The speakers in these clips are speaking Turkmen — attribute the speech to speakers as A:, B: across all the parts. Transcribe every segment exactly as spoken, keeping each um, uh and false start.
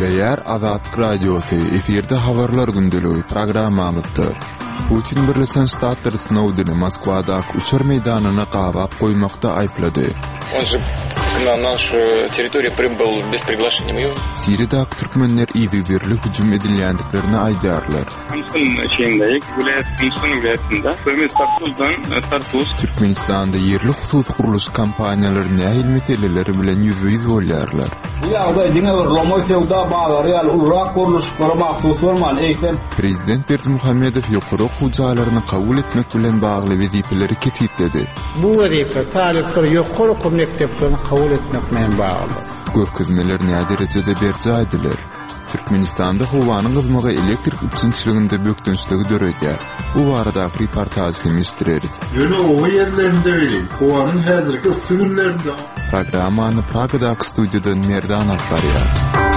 A: Ýer Azatlyk Radiosu efirde habarlar gündeliği programmamızdır. Putin Birleşen Ştatlar Snowden'i Moskvadaky uçar meýdanyna gabap goýmakda aýplady.
B: Он же на нашу территорию прибыл без приглашения моего.
A: Siriýada türkmenler ýygyzyrly hüjüm edilýändiklerini aýdarlar.
C: Samsun şeýindeýik, vilayet Samsun vilayetinde. Hökümet tarapyndan tartış
A: Türkmenistanda ýerli hususy guruluş kampaniýalary nähil meseleleri bilen ýüzbeýüz bolýarlar.
D: Bu ýagda diňe bir Romosowda bagary ýaly ulrak guruluşlara mahsus bolmaly eýsem.
A: Prezident Berdimuhammedow ýokary okuwjalaryny kabul etmek bilen bagly wezipeleri ketýidi.
E: Bu wezipe talipleri ýokary okuw mekdeplerini kabul etmek bilen bagly.
A: Göküzmeler näme derejede berjaýdylar? Türkmenistanda howanyň gyzmagy elektrik üçinçiliginde bökdünçligi döredýär. Bu barada reportajy mistireriz.
F: Ýöne o ýerlerinde biri, howanyň häzirki ıssygylarynda.
A: Programmany Pragadaky studiýadan Merdan alýar.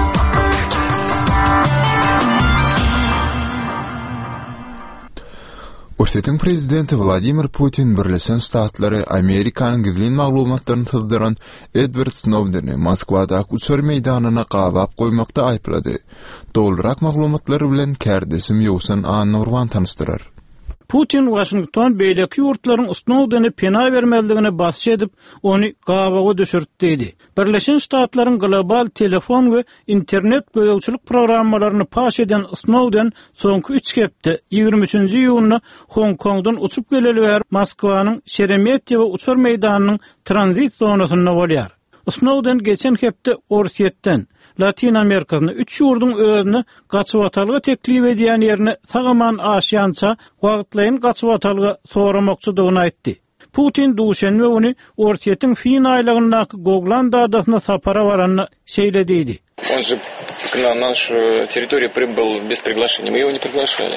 A: Russiýanyň prezidenti Vladimir Putin Birleşen Ştatlary Amerikanyň gizli maglumatlaryny sızdyran Edward Snowden'i Moskvadaky uçar meýdanyna gabap goýmakda aýplady. Dolrak maglumatlary bilen kärdesim Ýowsan Anurwan tanışdyrar.
G: Putin Washington beýleki ýurtlaryň Snowden'i pena bermeligini basy edip, ony gabaga düşürtdi dedi. Birleşen Ştatlaryň global telefon we internet bölegçilik programmalaryny paş eden Snowden soňky üç hepde ýygrimi üçinji ýylyny Hong Kongdan uçup geleli we Moskwanyň Şeremetyewo uçar meýdanynyň tranzit zonasyna bolýar. Snowden geçen hepde Orsiýetden Latin Amerikanyň üç ýurdun özüne gaçyp atalga teklip edýän ýerine sagaman aşýança wagtlaýyn gaçyp atalga soramakçydygyny aýtdy. Putin duşenme ony Orsiýetiň fin aýlygyndaky Goglan dağdasyna sapara baranyny şeýlediydi.
B: Он же на нашу территорию прибыл без приглашения. Мы его не приглашали.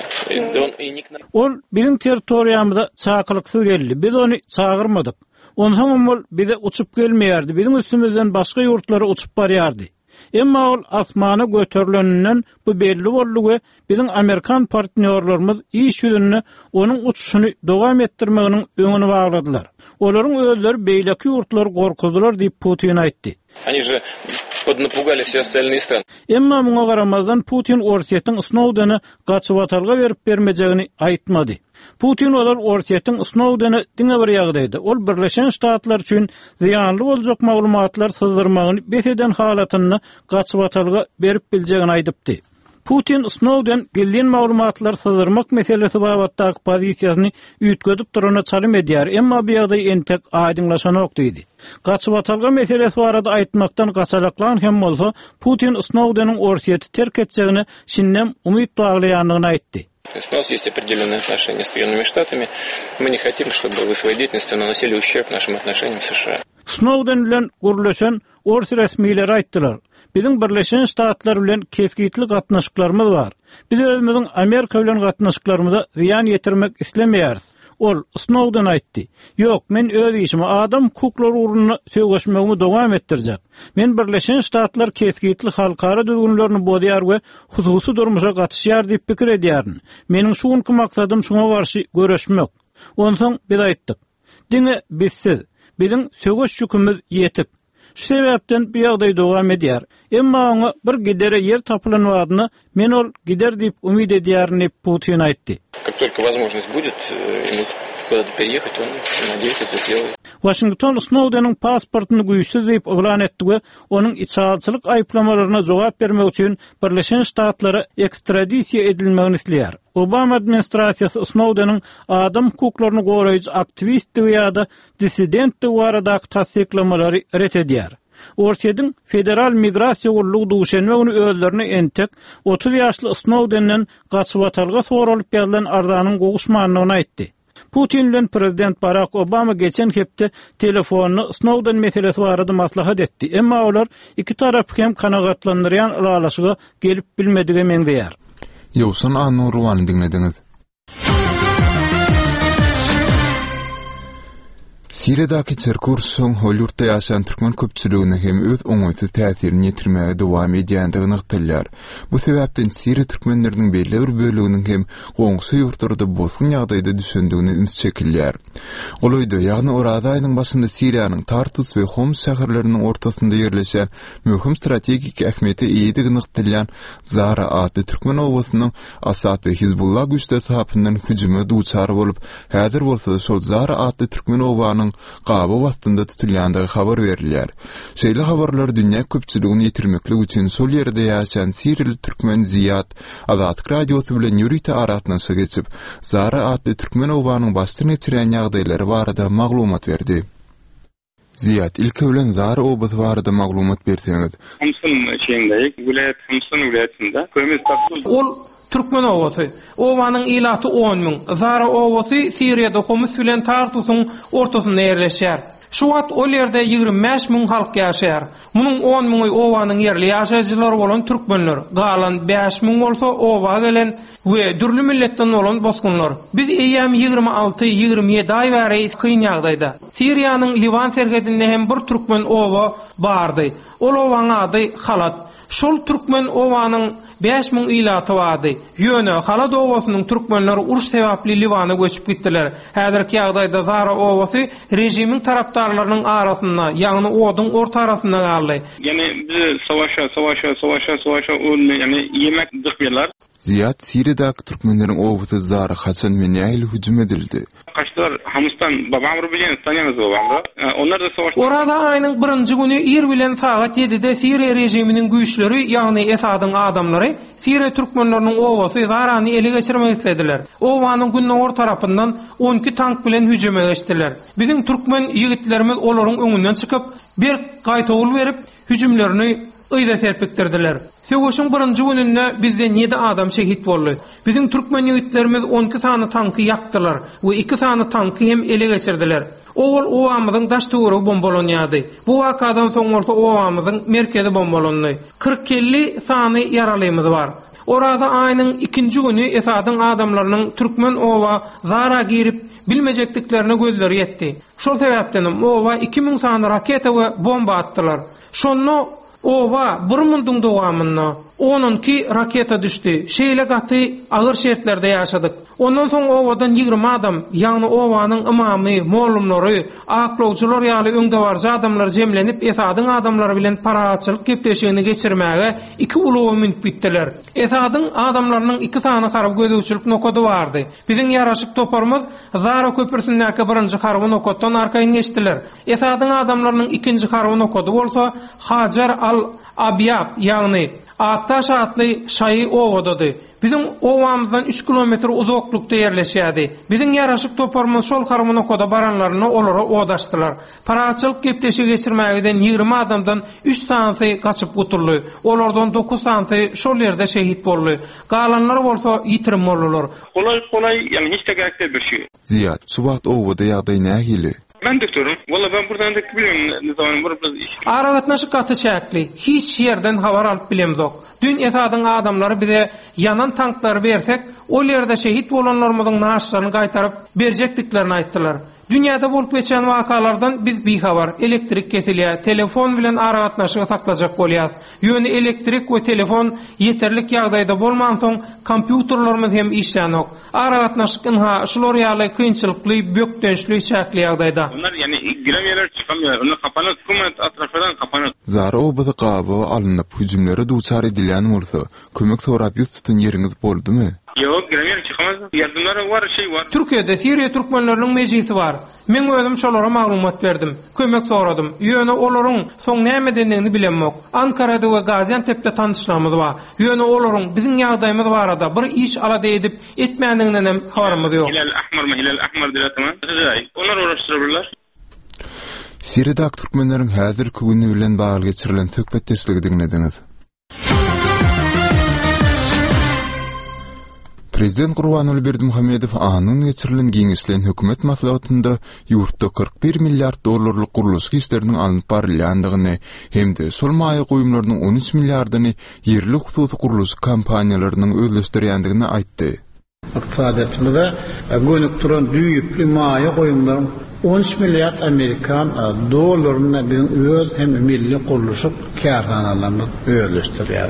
G: Ol bizim territoriýamyza çakılıksız geldi. Biz onu çağırmadyk. Ondan ol bize uçup gelmeýärdi. Bizim üstümizden başga ýurtlara uçup barýardy. Emma ol asmana götürülenden bu belli boldy we bizim Amerikan partnerlerimiz iş ýüzünde onun uçuşuny dowam etdirmeginiň öňüni bagladylar. Olaryň özleri beýleki ýurtlar gorkudylar diýip Putin aýtdy.
B: Они же поднапугали все остальные страны.
G: Emma muňa garamazdan Putin Orsiýetiň Snowden'i gaçyp atalga berip bermejegini aýtmady. Putin olar Orsiýetiň Snowden'i diňe bir ýagdaýda ol Birleşen Ştatlar üçin ziýanly boljak maglumatlar syzdyrmagyny beseden halatyny gaçyp atalga berip biljegini aýdypdy. Putin Snowden gelýän maglumatlar syzdyrmak meselesi babatdaky pozisiýasyny üýtgedip durana çalym edýär, emma bu ýagdaý entek aýdyňlaşanok diýdi. Gaçyp atalga meselesi barada aýtmakdan gaçalaklan hem bolsa, Putin Snowden'iň Orsiýeti terk etjegini şinnem umyt baglaýanlygyny aýtdy.
B: У нас есть определенные отношения с Соединенными Штатами. Мы не хотим, чтобы вы своей деятельностью наносили ущерб нашим отношениям с США.
G: Snowden bilen guruluşan Orsi resmiýetleri aýtdylar. Bizim Birleşen Ştatlar bilen kesgitli gatnaşyklarymyz bar. Biz özümiziň Amerika bilen gatnaşyklarymyza ziýan ýetirmek islemeýäris. Ol Snowden aýtdy. Ýok, men öz işimi adam hukuklary urunyna söýgeşmegimi dowam etdirjek. Men Birleşen Ştatlar kesgitli halkara düzgünlerini bodýar we hususy durmuşa gatışýar diýip pikir edýärin. Meniň şu günkü maksadym şoňa garşy göreşmek. Onsoň biz aýtdyk. Diňe bizsiz, biziň söýgeş ýükümüz ýetip. Şu sebäpden bu ýagdaý dowam edýär. Emma oňa bir gidere ýer tapylan wadyny men ol gider diýip umyt edýärini Putin aýtdy.
B: Как только возможность будет ему куда-то переехать, он, надеюсь, это сделает.
G: Washington Snowden'ın pasportyny güýçsiz diýip oglan etdi we onuň içalçylyk aýplamalaryna jogap bermek üçin Birleşen Ştatlara ekstradisiýa edilmegini isleýär. Obama administrasiýasy Snowden'ın adam hukuklaryny goraýjy aktivistdi ýa-da dissidentdi baradaky tasdiklamалary ret edýär. Orsiýetiň federal migrasiýa gurulugy duşenme güni özlerini entek otuz ýaşly Snowden'den gaçyp atalga soralyp ýazylan ardanyň goguşmanlygyny aýtdy. Putin bilen prezident Barack Obama geçen hepde telefonunu Snowden meselesi barada maslahat etdi. Emma olar iki tarap hem kanagatlandyrýan aralaşyga gelip bilmedige meňdeýär.
A: Ýowsan Anurwany dinlediňiz. Siriýadaki çerkursuň Hollywoodda ýaşaýan türkmen köpçüligine hem öz oňaýsy täsirini ýetirmäge dowam edýändigini ykdylýar. Bu sebäpden Siriýa türkmenleriniň belli bir bölüginiň hem goňsy ýurtlarda bosgun ýagdaýda düşündigini üns çekilýär. Golaýda, ýagny orada aýynyň başynda Siriýanyň Tartus we Homs şäherleriniň ortasynda ýerleşen möhüm strategik ähmiýeti eýdigini ykdylýan Zara adly türkmen owasynyň Asad we Hizbullah güýçleri tarapyndan hüjüme duçar bolup, häzir bolsa şol Zara adly türkmen owanyň gaba wagtynda tutulýandygy habar berilýär. Şeýle habarlar dünýä köpçüligini ýetirmeklik üçin şol ýerde ýaşaýan Siriýaly türkmen Ziyad Azatlyk radiosy bilen ýürüýte aratnasy geçip, Zara adly türkmen owanyň başyny geçirýän ýagdaýlary barada maglumat berdi. Ziyad, ilki bilen Zara obasy barada maglumat berseňiz.
C: Hamsyn şeýindeýik, vilayet Hamsyn vilayetinde kömür tapşyryk.
H: Ol Türkmen owasy. Owanyň ilaty on ming. Zara owasy Siriýada Homs bilen Tartusyň ortasynda ýerleşýär. Şu wagt ol ýerde ýigirmi beş ming halk ýaşaýar. Munyň on mingi owanyň ýerli ýaşaýjylary bolan türkmenler. Galan beş ming bolsa owa gelen we dürli milletden bolan bosgunlar. Biz eýäm ýigirmi alty ýigirmi ýedi aý bäri kyn ýagdaýda. Siriýanyň Livan serhedinde hem bir türkmen owa bardy. Ol owaň ady Halat. Şol türkmen owanyň beş ming ilaty bardy. Ýöne Halat owasynyň türkmenleri uruş sebäpli Livana göçüp gitdiler. Häzirki ýagdaýda Zara owasy rejimiň tarapdarlarynyň arasynda, ýagny odyň orta arasynda galdy.
C: Yani biz savaşa, savaşa, savaşa, savaşa ölme, yani yemek dıkmıyorlar.
A: Ziyad, Siriýadaky türkmenleriň owasy Zara haçan we nähili hüjüm edildi.
C: Kaçtılar Hamstan, babamry bilen tanýamyz babamry. Onlar da savaşta.
H: Orada aýynyň birinji güni ir bilen sagat ýedide Siriýa rejiminiň güýçleri, ýagny Esadyň adamlary Siriýa türkmenleriniň owasy Zarany ele geçirmek istediler. Owanyň günniň or tarapyndan on iki tank bilen hüjüme geçdiler. Biziň türkmen ýigitlerimiz olaryň öňünden çykyp, bir gaýtawl berip hüjümlerini ýa-da serpikdirdiler. Söwüşiň birinji gününde bizden ýedi adam şehit boldy. Biziň türkmen ýigitlerimiz on iki sany tanky ýakdylar we iki sany tanky hem ele geçirdiler. Owul owamyzyň daş töweri bombalanýady. Bu wakadan soň bolsa owamyzyň merkezi bombalandy. kırk elli sany ýaralymyz bar. Orada aýynyň ikinji güni Esadyň adamlarynyň türkmen owa Zara girip bilmejekdiklerini gözleri ýetdi. Şol sebäpden owa iki ming sany raketa we bomba atdylar. Şonu owa bir mundyň dowamyna on iki raketa düşdi. Şeýle gaty agyr şertlerde ýaşadyk. Ondan soň owadan ýigirmi adam, ýagny owanyň imamy, molumlary, aklawçylar ýaly öňde barja adamlar jemlenip Esadyň adamlary bilen paraçylyk gepleşigini geçirmäge iki ulugy minip bitdiler. Esadyň adamlarynyň iki sany harap gözüçülük nokady bardy. Biziň ýaraşyk toparmyz Zara köpürsündäki birinji harap nokatdan arkaýyn geçdiler. Esadyň adamlarynyň ikinji harap nokady bolsa Hajar al-Abyab, ýagny Aktaş atly şaý owadady. Bizim owamyzdan üç kilometr uzaklykda ýerleşýärdi. Biziň ýaraşyk toparmyz şol harmony koda baranlaryny olara odaşdylar. Paraçylyk gepleşigi geçirmägeden ýigirmi adamdan üç tansy gaçyp gutuldy. Olardan dokuz tansy şol ýerde şehit boldy. Galanlar bolsa ýitirim boldylar.
C: Kolay kolay, yani hiç de gerekli bir şey.
A: Ziyad, şu wagt owada ýagdaý nähili?
C: Ben doktorum. Valla ben buradan da bilmiyorum ne zaman burada iş.
H: Aragatnaşyk gaty çäkli. Hiç ýerden habar alyp bilemzok. Dün Esadyň adamlary bize yanan tanklary bersek, ol ýerde şehit bolanlarymyzyň naaşlaryny gaýtaryp berjekdiklerini aýtdylar. Dünýäde bolup geçen wakalardan biz bihabar, elektrik kesilýär, telefon bilen aragatnaşygy saklajak bolýar. Ýöne elektrik we telefon ýeterlik ýagdaýda bolman soň kompýuterlerimiz hem işlänok. Aragatnaşyk ha şular ýaly kynçylykly, bökdençli çäkli ýagdaýda.
C: Onlar yani giremýärler, çykamýar. Onlar kapanıp, hukumat atrafından kapanıp.
A: Zara obada gaba alınıp hüjümlere duçar edilen bolsa, kömek sorap ýüz tutun ýeriňiz boldymy?
C: Yok, giremýär, çykamaz. Ýardymlar var, şey var.
H: Türkiýede Siriýa türkmenleriniň mejlisi var. Men özüm şolara maglumat berdim, kömek soradym. Ýöne olaryň soň näme dendigini bilemok. Ankarada we Gaziantep'de tanışlarymyz bar. Ýöne olaryň biziň ýagdaýymyz barada bir iş alada edip etmäninden hem habarymyz ýok.
C: Hilal ahmar mı, hilal ahmar diýetme. Onlar uğraşdyrýarlar.
A: Siriýadaky türkmenleriň häzirki güni bilen bagly geçirilen söhbetdeşligi dinlediňiz. Prezident Gurbanuly Berdimuhammedow anyň geçirilen giňişlen hökümet maslahatynda ýurtda kırk bir milliard dollarlyk guruluş işleriniň alınıp barilýandygyny hemde sol maýa goýumlarynyň on üç milliardyny ýerli hususy guruluş kampaniýalarynyň özleşdirýändigini aýtdy.
E: iqtisadiyatimizde gönükturan düýüpli maýa goýumlaryň on üç milliard Amerikan dollaryny biziň öz hem milli guruluşyk kärhanalarymyz öýleşdirýär.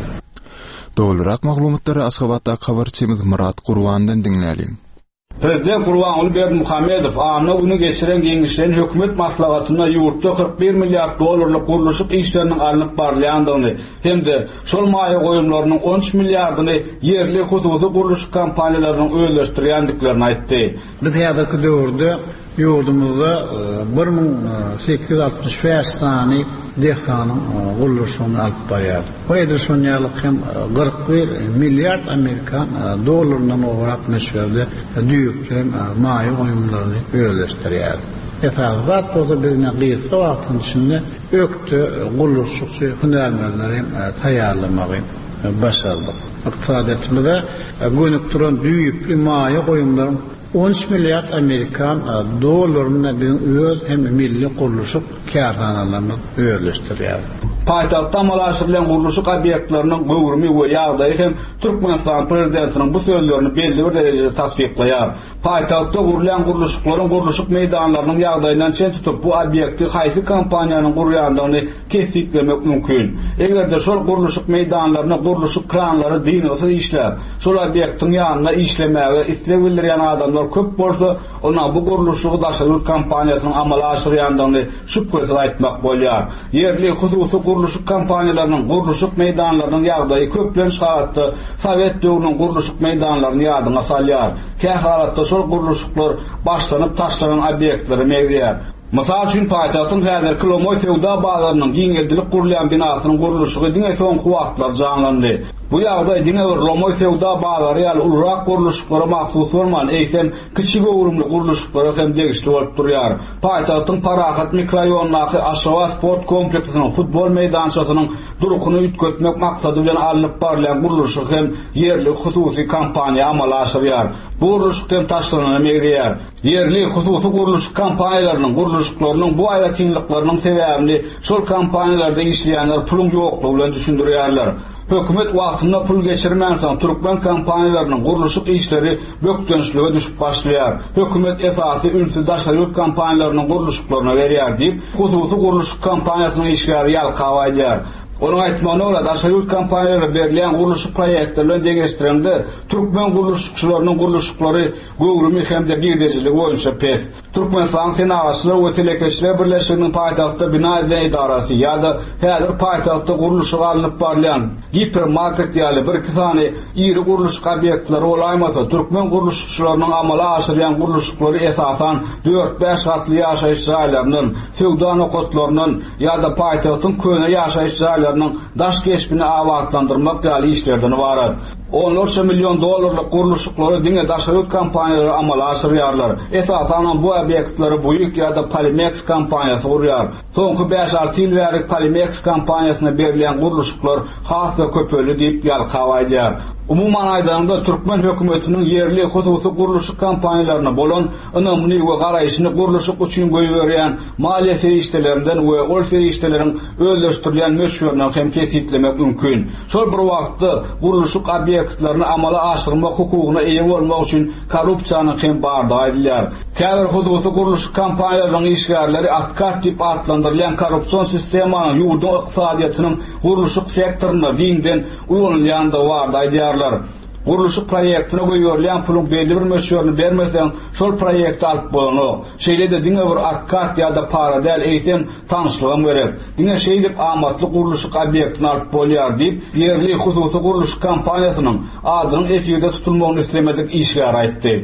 A: Dolarak maglumatlary Aşgabatda habarçymyz Murat Gurbandan dinläýin.
D: Prezident Gurbanguly Berdimuhammedow amna güni geçiren geňişlerin hökümet maslahatyna ýurtda kırk bir milliard dollarlyk guruluşyk işleriniň alınıp barlandygyny hemde şol maýa goýumlarynyň on üç milliardyny yerli hususy guruluşyk kampaniýalarynyň öýleşdirýändiklerini aýtdy. Biz häzirki döwürde ýurdumyzda bir ming sekiz yüz altmış beş sany dehanyň guruluşyny alyp barýar. Bu edişonýalyk hem kırk bir milliard Amerikan dollarynyň owarak meşgulde düýüpli maýa goýumlaryny öýleşdirýär. Esasat da bizne gysga wagtyň içinde öktü guruluşçy hünärmenleri taýýarlamagy başardyk. Iqtisadiyatimizde gönükturan düýüpli maýa goýumlaryň on üç milliard Amerikan dollaryny biziň öz hem milli guruluşyk kärhanalarymyz öýleşdirýär. Paýtagtda amalaşyrylan guruluşyk obyektleriniň göwrümi we ýagdaýy hem Türkmenistan prezidentiniň bu sözlerini belli bir derejede tasdiklaýar. Paýtagtda gurulan guruluşyklaryň guruluşyk meýdanlarynyň ýagdaýyndan çen tutup bu obyekti haýsy kompaniýanyň gurýandygyny kesiklemek mümkin. Egerde şol guruluşyk meýdanlaryna guruluşyk kranlary diňe işler, şol obyektiň ýanyna işlemäge isleg bildirýän adamlar köp bolsa, ona bu guruluşygy daşaryl kompaniýasynyň amala aşyrýandygyny şüphesiz aýtmak bolýar. Yerli hususy guruluşyk kampaniýalarynyň guruluşyk meýdanlarynyň ýagdaýy köplen şahatda Sowet döwrüniň guruluşyk meýdanlaryny ýadyna salýar. Käh halatda şol guruluşyklar başlanyp taşlanan obyektleri meýdýär. Mysal üçin paýtagtyň häzirki Lomoy Fewda bazarynyn giňeldilik gurulýan binasynyň guruluşygy diňe soňky wagtlar janlandy. Bu ýagdaý diňe bir Lomoy Fewda bazary ýaly ulrak guruluşyklara mahsus bolman, eýsem kiçik öwrümli guruluşyklara hem degişli bolup durýar. Paýtagtyň Parahat mikroraýonunaky Aşgabat sport kompleksiniň futbol meýdançasynyň durukyny ütgetmek maksady bilen alınıp barlayan guruluşyk hem yerli hususy kompaniýa amala aşyrýar. Bu guruluşyk hem taşlanany meýdýär. Yerli hususy guruluşyk kompaniýalarynyň guruluşyklarynyň bu aýratynlyklarynyň sebäbini şol kompaniýalarda işleýänler puluň ýoklugy bilen düşündirýärler. Hökümet wagtynda pul geçirmänsäň Türkmen kompaniýalarynyň guruluşyk işleri bökdönüşlige düşüp başlaýar. Hökümet esasy ülke daşaryl kompaniýalarynyň guruluşyklaryna berýär diýip, hususy guruluşyk kompaniýasynyň işgäri ýalkawaýdýar. Onun aýtmagyna görä daşaryl kompaniýalary berilýän guruluşyk proýektlerle deňeşdirende Türkmen guruluşçylarynyň guruluşyklary göwrümi hemde birdeçiligi boýunça pes. Türkmenistan Senagatçylar we Telekeşler Birleşiginiň paýtagtda bina edilen idarasy ýa-da häzir paýtagtda guruluşyga alınıp barlayan hipermarket ýaly bir kisany iri guruluşyk obyektleri olaýmasa Türkmen guruluşçylarynyň amala aşyrýan guruluşyklary esasan dört beş gatly ýaşaýyş ýerlerinden, sewda nokatlarynyň ýa-da paýtagtyň köne ýaşaýyş ýerlerinden daş geçbini awatlandyrmak ýaly işlerden ibaret. Onlarca milyon dollarlyk guruluşyklary diňe daşaryl kompaniýalary amala aşyrýarlar. Esasan bu obyektleri Buýuk ýa-da Polimex kompaniýasy gurýar. Soňky beş alty ýyl bäri Polimex kompaniýasyna berilýän guruluşyklar hasy köpeli diýip ýalkawaýdýar. Umuman aýdanda Türkmen hökümetiniň yerli hususy guruluşyk kompaniýalaryna bolan önümli we garaýyşyny guruluşyk üçin goýberýän maliýe feriştelerinden we ol ferişteleriň öýleşdirilýän meşgullerine hem kesitlemek mümkin. Şol bir wagtda guruluşyk obyektlerini amala aşyrmak hukugyna eýe bolmak üçin korrupsiýanyň hem bardy aýdylýar. Käbir hususy guruluşyk kompaniýalarynyň işgärleri atkat diýip adlandyrylýan korrupsiýon sistemanyň ýurdun ykdysadyýatynyň guruluşyk sektoruna diňden ulanylýanda bardy aýdýar. Guruluşyk proýektine goýberýän puluň belli bir meşgullerini bermeseň, şol proýekti alyp bolanok. Şeýle-de diňe bir atkat ýa-da para däl eýsem tanışlygam gerek. Diňe şeý diýip amatly guruluşyk obyektini alyp bolýar diýip, yerli hususy guruluşyk kompaniýasynyň adynyň efirde tutulmagyny islemedik işgär aýtdy.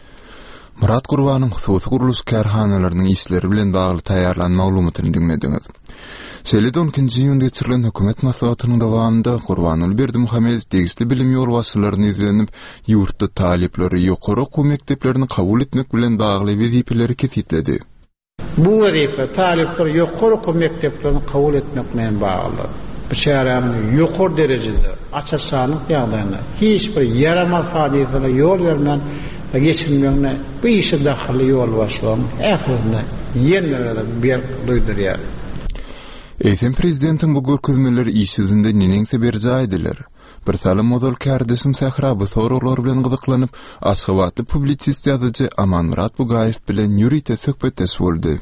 A: Murat Gurbanyň hususy guruluş kärhanalarynyň işleri bilen bagly taýýarlan maglumatyny dinlediňiz. Şeýle-de on ikinji ýylda geçirilen hökümet maslahatynyň dowamında Gurbanuly Berdimuhammedow degişli bilim ýolbaşçylaryny izlenip, ýurtda talipleri ýokary okuw mekdeplerini kabul etmek bilen bagly wezipeleri kesitledi.
E: Bu wezipe talipleri ýokary okuw mekdeplerini kabul etmek bilen bagly. Bu şäherden ýokary derejede açaşanyk ýagdaýyna hiç bir yaramaz hadiseler ýol bermän geçirmegine bu işe daxily ýolbaşçylaryň ähliline ýenlerle bir duýdurýar.
A: Eýsem prezidentiň bu görkezmeleri iş ýüzünde neňse berjäýdiler. Bir saly model kärdesim Sahra bu sorular bilen gyzyklanyp, aşgabatly publisist ýazyjy Amanmurat Bugaýew bilen ýürüýte söhbetdeş boldy.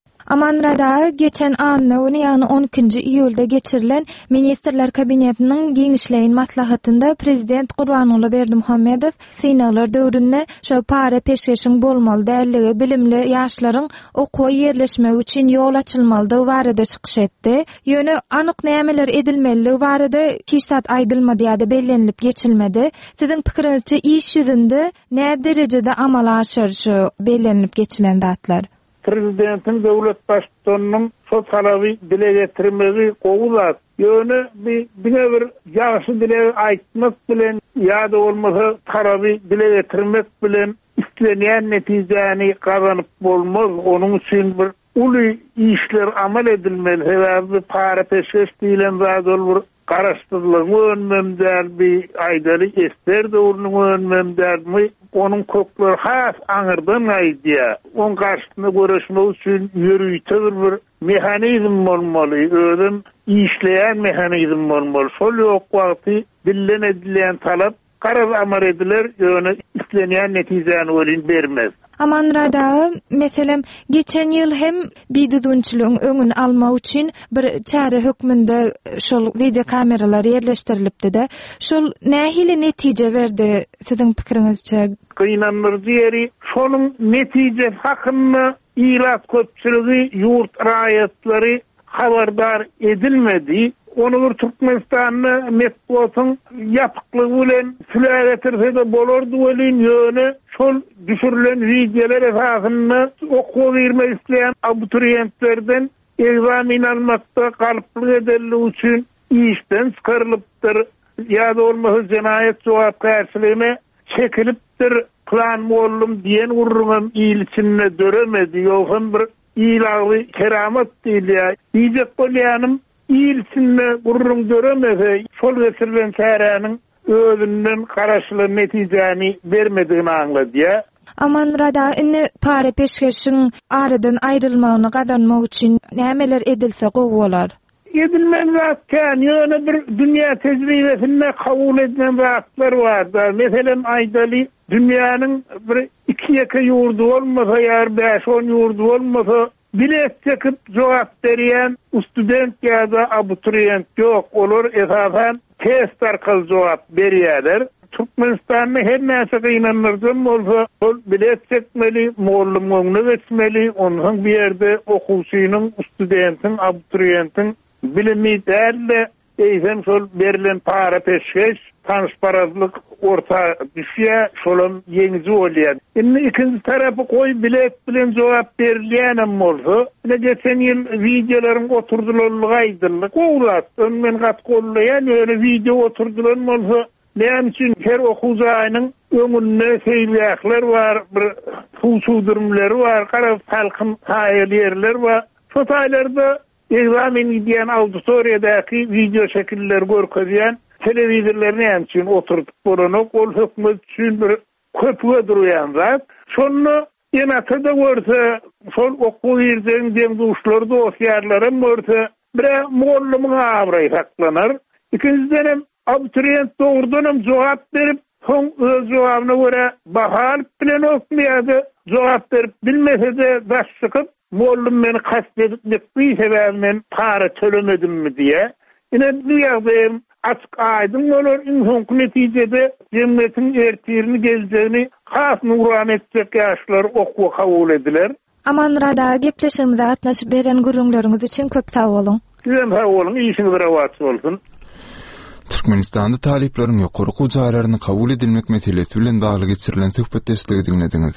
I: Amanrada geçen anna ýani on ikinji iýulda geçirilen Ministrler Kabinetiniň giňişleýin maslahatynda Prezident Gurbanuly Berdimuhammedow synaglar döwründe şo para peşkeşiň bolmaly dälligi, bilimli ýaşlaryň okuwa ýerleşmegi üçin ýol açylmaly barada çykyş etdi. Ýöne anyk nämeler edilmeli barada kişat aýdylmady ýa-da bellenilip geçilmedi. Siziň pikirinizçe iş ýüzünde näme derejede amal aşyr şu bellenilip geçilen datlar?
J: Prezidentin devlet başkanının şu talaby dile getirmegi gowulat. Ýöne bir bir bir ýaşy dile aýtmak bilen ýa-da bolmasa talaby dile getirmek bilen islenýän netijäni gazanyp bolmaz. Onuň üçin bir uly işler amal edilmeli. Sebäbi para peşkeş diýilen zat bolur. Garaşdyrlygyň önlemde bir aýdaly ester döwrüniň önlemde onun kökleri has aňyrdan aýdýa. On garşyna görüşmek üçin ýürüýte bir mehanizm bolmaly, özüm işleýän mehanizm bolmaly. Şol ýok wagty dillen edilen talap garaz amar ediler, ýöne islenýän netijäni bolyn bermez.
I: Amanrada meselem geçen ýyl hem bidudunçylygyň öňüni almak üçin bir çare hökmünde şol video kameralar ýerleşdirilipdi-de. Şol nähili netije berdi siziň pikirinizçe?
J: Gynanmyr diýeri, şonuň netije hakyny ilat köpçüligi ýurt raýatlary habardar edilmedi. Onu bir Türkmenistan'ı metbuatın yapıklığı bilen süle getirse de bolordu bolin ýöne şol düşürülen videolar esasında okuw vermek isleyen abituriyentlerden egzamin almakta galyplyk edildiği üçin işten çıkarılıpdyr. Ýa-da bolmasa jenaýet jogapkärçiligine çekilipdir. Plan boldum diyen urrunam il içinde döremedi. Ýoksa bir ilawy keramet diýilýär. Diýjek bolýanym İlsinle gurrun göremese şol getirilen çäräniň özünden garaşly netijäni bermediğini anladı.
I: Amanrada inne para peşkeşiň aradan aýrylmagyny gazanmak üçin nämeler edilse gowy bolar?
J: Edilmen zatkan ýöne bir dünýä tejribesinde kabul edilen zatlar bar. Meselen aýdaly dünýäniň bir iki ýeke ýurdu bolmasa ýa beş on ýurdu bolmasa bilet çekip jogap berýän student ýa-da abituriyent ýok. Olar esasen test arkaly jogap berýärler. Türkmenistanyň her näse gynanmyrdan bolsa, ol bilet çekmeli, muallym öňüne geçmeli, onuň bir ýerde okuwçynyň, studentin, abituriyentin bilimi dälle eýsem şol berilen para peşkeş, transparentlik orta düşýär, şolam ýeňiji bolýar. Indi ikinji tarapy goý bilet bilen jogap berilýän bolsa, ine geçen ýyl videolaryň oturdulanyny aýdyldyk. Gowlat, men gat gollaýan ýöne video oturdulan bolsa, näme üçin her okuwjaýynyň öňünde seýlýäkler bar, bir fuçudurmlary bar, garap halkyn haýalýerler bar. Şu taýlarda egzamin diýen auditoriýadaky video şekilleri görkezýän telewizorlaryny ýa-da oturtup bolanok, ol hökümet üçin bir köpüge durýan zat. Şonu ýa-da görse, şol okuw ýerden deňduşlar dosýarlarym görse, bir muallymyň abraýy saklanar. İkinciden abituriyent dogrudan jogap berip, soň öz jogabyna görä bahal bilen okmaýady, jogap berip bilmese de baş çykyp, muallym meni kastetip bir sebäbinden para tölemedimmi diye. Ine bu ýagdaýym açyk aýdym bolar, insan netijede jemgyýetiň ertirini geljegini has nuran etjek ýaşlar okuwa kabul ediler.
I: Amanrada gepleşigimize gatnaşyp beren gurrunlaryňyz üçin köp sag bolun.
J: Sizem sag bolun, işiniz rawat bolsun.
A: Türkmenistanda taliplerin ýokary gujaýlaryny kabul edilmek meselesi bilen bagly geçirilen söhbetdeşligi dinlediňiz.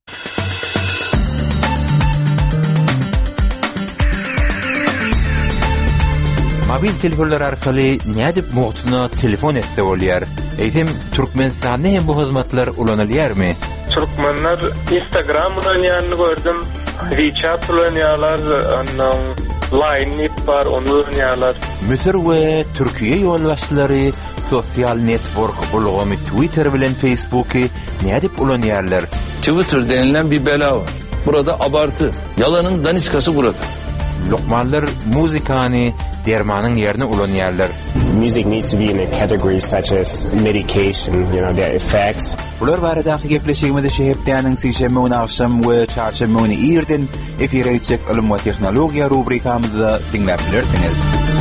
K: Mobil telefonlar arkaly nädip muhtyna telefon etse bolýar. Eýsem Türkmenistanda hem bu hyzmatlar ulanylýarmy?
L: Türkmenler Instagram bilen ýanyny gördüm, WeChat bilen ýalar, annan Line bar, onu ýalar.
K: Misir we Türkiýe ýolbaşçylary sosial network bolgamy Twitter bilen Facebook'y nädip ulanýarlar?
M: Twitter denilen bir bela var. Burada abartı, yalanın daniskası burada.
K: Lokmanlar muzikany dermanyň ýerine ulanýarlar.
N: music needs to be in a category such as medication, you know, their effects.
K: Bular baradaki gepleşigimizde şehirtyaning sişeme we akşam we çarşamba we ýerden efire ýetjek ilim we tehnologiýa rubrikamyzda dinläp bilersiňiz.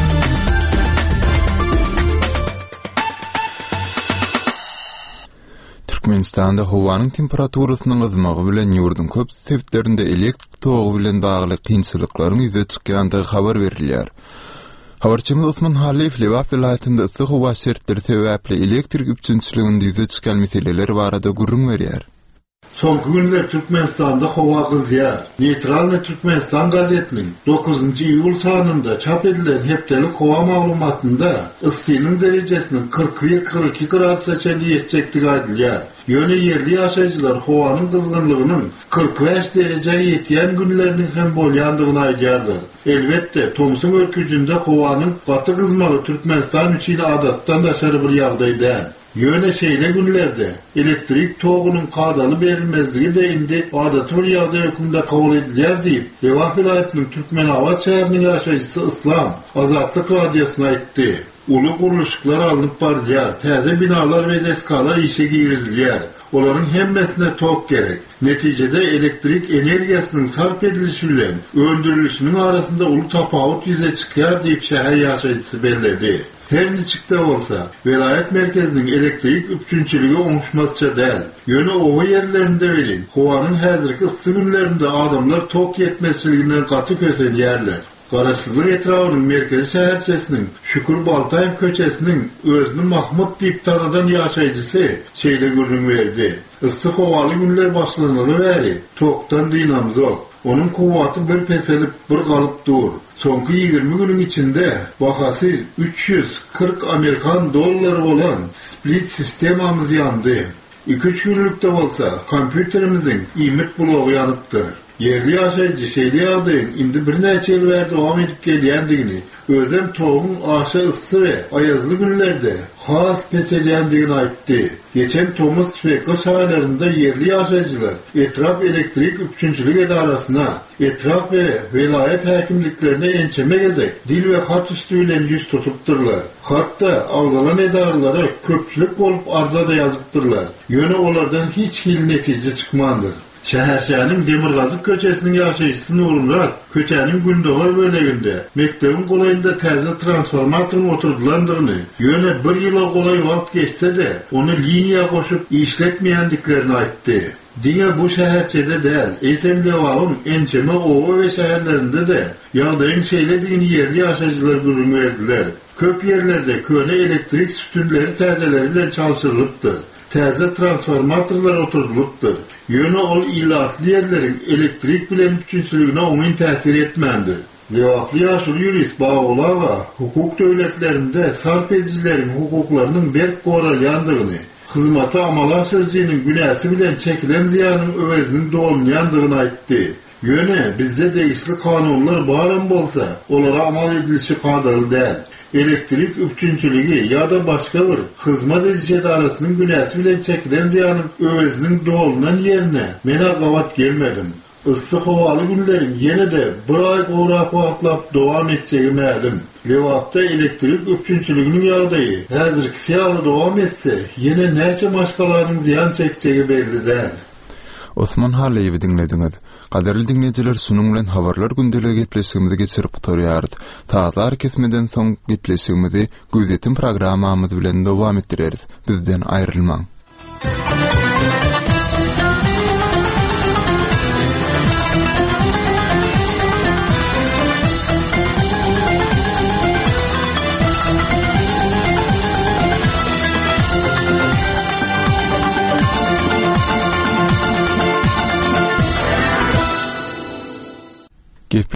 A: Türkmenistanda howanyň temperaturasynyň ızmagy bilen ýurdun köp sebäplerinde elektr togy bilen bagly kynçylyklaryň ýüze çykýandygy habar berilýär. Habarçymyz Osman Haliýew Liwap vilayatynda ısyk howa şertleri sebäpli elektrik üçinçiliginde ýüze çykan meseleler barada gurrun berýär.
F: Soňky günler Türkmenistanda howa gyzýar. Neytralny Türkmenistan gazetiniň dokuzunçy iýul sanynda çap edilen hepdelik howa maglumatynda ıssynyň derejesiniň kırk bir kırk iki gradusga çenli ýetjekdigi aýdylýar. Ýöne yerli ýaşaýjylar howanyň gyzgynlygynyň kırk beş derejege ýetýän günleriniň hem bolýandygyny aýdýardyr. Elbetde, Tomsun örküjünde howanyň gaty gyzmagy Türkmenistan üçin adatdan daşary bir ýagdaý däl. Ýöne şeýle günlerde elektrik togynyň kadaly berilmezligi de indi adaty bir ýagdaý hökümde kabul edilýär diýip Liwap vilayatynyň Türkmenawat şäheriniň ýaşaýjysy Islam Azatlyk radiosyna aýtdy. Uly guruluşlar alınıp barýar, täze binalar we deskalar işe girizilýär. Olaryň hemmesine tok gerek. Netijede elektrik energiýasynyň sarp edilişi bilen öndürilişiniň arasynda uly tapawut ýüze çykýar diýip şäher ýaşaýjysy bellädi. Her niçikde bolsa, vilayet merkezinin elektrik üçinçiligi oňuşmasça däl. Ýöne owa ýerlerinde bilen, howanyň häzirki ıssy günlerinde adamlar tok ýetmezçiliginden gaty kösenýärler. Garaşsyzlyk etrawynyň merkezi şäherçesiniň Şükür Baltaýew köçesiniň özüni Mahmud diýip tanadan ýaşaýjysy şeýle görünüm berdi. Issy howaly günler başlanary bäri tokdan dynamyz ok. Onun kuwaty bir peselip bir galyp dur. Soňky ýygrimi günüň içinde bahasy üç yüz kırk Amerikan dollary bolan split sistemamyz ýandy. iki üç günlükde bolsa kompýuterimiziň iýmit bulogy ýanypdyr. Yerli ýaşaýjy şeýle ýagdaýyň indi bir näçe ýyl bäri dowam edip gelýändigini, özem togyň aşa ıssy we aýazly günlerde has peçelýändigini aýtdy. Geçen Thomas Feko şaýlarynda yerli ýaşaýjylar etraf elektrik üçinçilik edarasyna, etraf we vilayet häkimliklerine ençeme gezek, dil we hat üstü bilen ýüz tutupdyrlar. Hatda awzalan edarlara köpçülik bolup arzada ýazypdyrlar. Ýöne olardan hiç hil netije çykmandyr. Şäherçäniň Demirgazyk köçesiniň ýaşaýjysy Nurmurat köçäniň gündogar böleginde mektebin golaýynda täze transformatoryň oturdulandygyny, ýöne bir ýyla golay wagt geçse-de onu liniýa goşup işletmeýändiklerini aýtdy. Diňe bu şäherçede däl, esemlewagym ençeme owa we şäherlerinde de ýagdaýyň şeýledigini yerli ýaşaýjylar görüp berdiler. Köp ýerlerde köne elektrik sütünleri täzeleri bilen çalşyrylypdyr. Täze transformatorlar oturdulupdyr. Ýöne ol ilatly ýerleriň elektrik bilen üçinçiligine oňyn täsir etmändir. Liwaply ýaşuly ýurist Bagulaga hukuk döwletlerinde sarp edijileriň hukuklarynyň berk goralýandygyny, hyzmaty amala aşyrjynyň günäsi bilen çekilen ziýanyň öweziniň dolmaýandygyny aýtdy. Ýöne bizde degişli kanunlar baran bolsa, olara amal edilişi kadaly däl. Elektrik üçinçiligi ýa-da başga bir hyzmat edici edarasynyň günäsi bilen çekilen ziýanyň öweziniň dolunan ýerine men agawat gelmedim. Issy howaly günleriň ýene-de bir ay gowrak wagtlap dowam etjegi ma'lum. Liwapda elektrik üçinçiliginiň ýagdaýy häzirki ýaly dowam etse, ýene näçe maşgalaryň ziýan çekjegi belli däl.
A: Osman Haliýew dinlediňiz. Gaderli dinleyijiler, şunun bilen habarlar gündeligi gepleşigimizi geçirip oturýardy. Taýlar kesmeden soň gepleşigimizi gözetim programmamyz bilen dowam etdireriz. Bizden aýrylmaň.